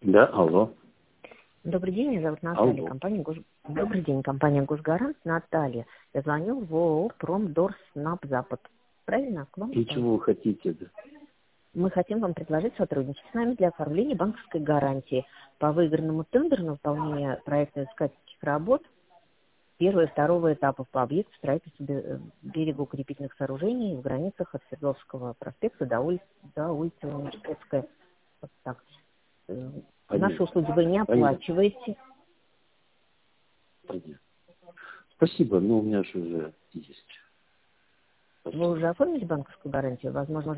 Да, алло. Добрый день, меня зовут Наталья. Алло. Добрый день, компания «Госгарант». Наталья. Я звоню в ООО «Промдорснаб Запад». Правильно? К вам И звоню? чего вы хотите? Да? Мы хотим вам предложить сотрудничать с нами для оформления банковской гарантии по выигранному тендеру на выполнение проектно-искательских работ первого и второго этапов по объекту строительства берегоукрепительных сооружений в границах от Свердловского проспекта до улицы Университетская. Вот так. Наши Понятно. услуги вы не Понятно. оплачиваете. Понятно. Спасибо, но у меня же уже есть. Вы Спасибо. уже оформили банковскую гарантию? Возможно,